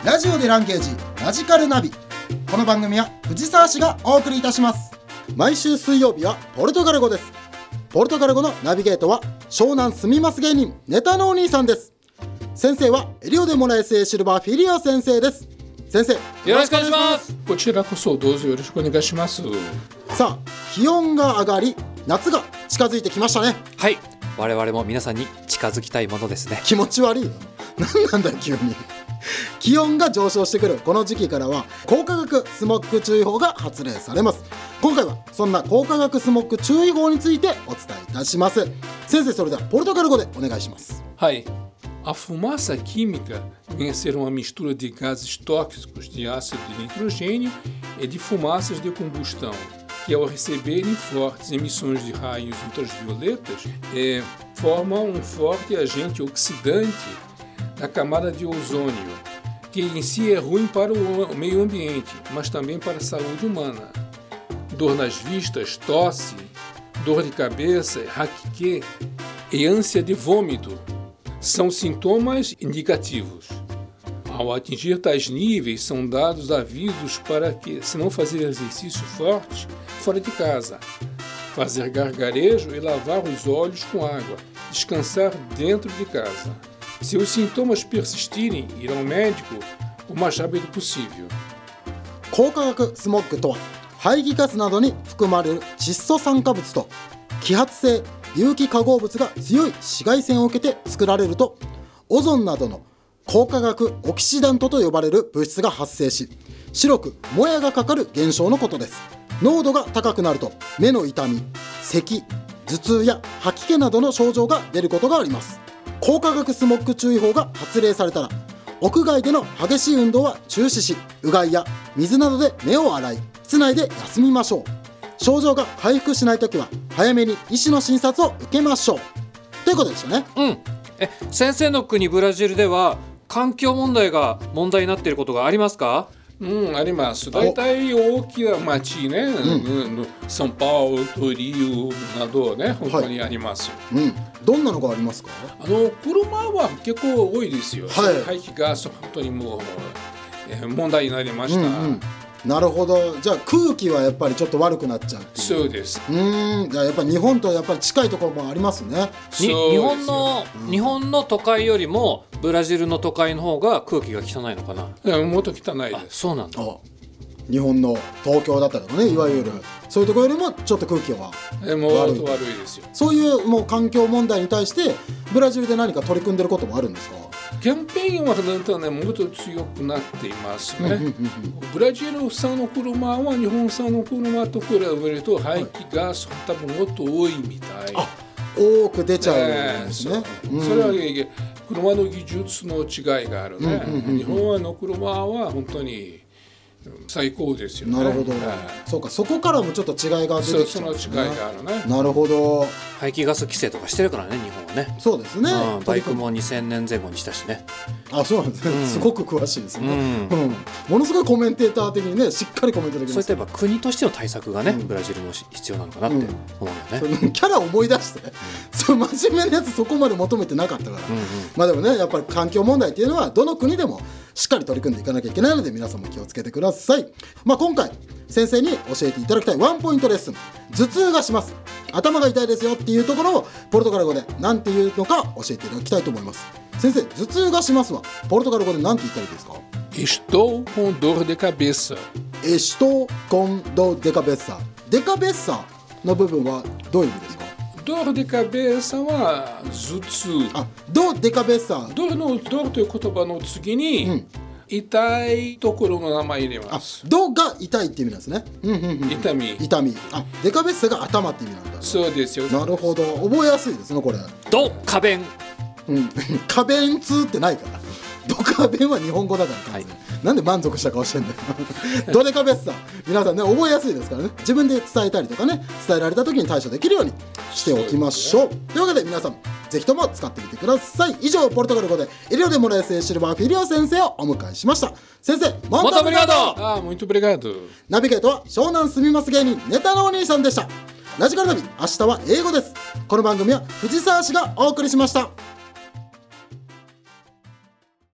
ラジオでランゲージラジカルナビ。この番組は藤沢市がお送りいたします。毎週水曜日はポルトガル語です。ポルトガル語のナビゲートは湘南住みます芸人ネタのお兄さんです。先生はエリオデモラエスエシルバーフィリア先生です。先生よろしくお願いします。こちらこそどうぞよろしくお願いします。 さあ気温が上がり夏が近づいてきましたね。 はい、我々も皆さんに近づきたいものですね。 気持ち悪いよ。何なんだよ急に。気温が上昇してくるこの時期からは光化学スモッグ注意報が発令されます。今回はそんな光化学スモッグ注意報についてお伝えいたします。先生、それではポルトガル語でお願いします。 はい。A fumaça química vem a ser uma mistura de gases tóxicos de ácido de nitrogênio e de fumaças de combustão, que ao receberem fortes emissões de raios ultravioletas, formam um forte agente oxidante da camada de ozônio, que em si é ruim para o meio ambiente, mas também para a saúde humana. Dor nas vistas, tosse, dor de cabeça, raquique e ânsia de vômito são sintomas indicativos. Ao atingir tais níveis, são dados avisos para que, se não fazer exercício forte fora de casa, fazer gargarejo e lavar os olhos com água, descansar dentro de casa. Se os sintomas persistirem, ir ao médico o mais rápido possível. 光化学スモッグとは排気ガスなどに含まれる窒素酸化物と揮発性有機化合物が強い紫外線を受けて作られると、オゾンなどの光化学オキシダントと呼ばれる物質が発生し、白くもやがかかる現象のことです。濃度が高くなると目の痛み、咳、頭痛や吐き気などの症状が出ることがあります。光化学スモッグ注意報が発令されたら、屋外での激しい運動は中止し、うがいや水などで目を洗い、室内で休みましょう。症状が回復しないときは早めに医師の診察を受けましょうということでしたね。 先生の国ブラジルでは環境問題が問題になっていることがありますか？ あります。大体大きな町ね、サンパウロ、トリオなどね、本当にあります。 どんなのがありますか？ 車は結構多いですよ。排気ガス本当にもう、問題になりました。 なるほど。じゃあ空気はやっぱりちょっと悪くなっちゃうっていう。 そうです。 じゃあやっぱり日本とやっぱり近いところもありますね。 日本の都会よりもブラジルの都会の方が空気が汚いのかな？ もっと汚いです。 そうなんだ。 日本の東京だったりとかね、いわゆるそういうところよりもちょっと空気はもっと悪いですよ。 そういうもう環境問題に対してブラジルで何か取り組んでることもあるんですか？ キャンペーンはなんとね、もっと強くなっていますね。ブラジル産の車は日本産の車と比べると排気ガス多分もっと多いみたい。 多く出ちゃうんですね。 それは車の技術の違いがあるね。日本の車は本当に最高ですよね。 なるほど。そうか、そこからもちょっと違いが出てきちゃうんですね。 その違いがあるね。 なるほど。 排気ガス規制とかしてるからね、日本はね。 そうですね。 バイクも2000年前後にしたしね。 そうなんですね。すごく詳しいですね。ものすごいコメンテーター的にね、しっかりコメントできます。 そういえば国としての対策がね、ブラジルも必要なのかなって思うよね。 キャラ思い出して、真面目なやつそこまで求めてなかったから。まあでもね、やっぱり環境問題っていうのはどの国でもしっかり取り組んでいかなきゃいけないので、皆さんも気をつけてください。今回先生に教えていただきたいワンポイントレッスン、頭痛がします、頭が痛いですよっていうところをポルトガル語で何て言うのか教えていただきたいと思います。先生、頭痛がしますはポルトガル語で何て言ったらいいですか ？Estou com dor de cabeça。 Estou com dor de cabeça。デカベッサの部分はどういう意味ですか ？dor de cabeça は頭痛。 dor de cabeça。 dor という言葉の次に、痛いところの名前入れます。 ドが痛いって意味なんですね。 痛み。 デカベッサが頭って意味なんだ。 そうですよ。 なるほど。覚えやすいですね、これ。 過便。 過便痛ってないから。ドカベンは日本語だから、なんで満足した顔してんだよドデカベッサ、皆さんね、覚えやすいですからね、自分で伝えたりとかね、伝えられた時に対処できるようにしておきましょう。というわけで皆さんぜひとも使ってみてください。以上、ポルトガル語でエリオデモラエスエシルバーフィリオ先生をお迎えしました。先生、モントブリガード。 muito obrigado。 ナビゲートは湘南住みます芸人ネタのお兄さんでした。ラジカルナビ、明日は英語です。この番組は藤沢市がお送りしました。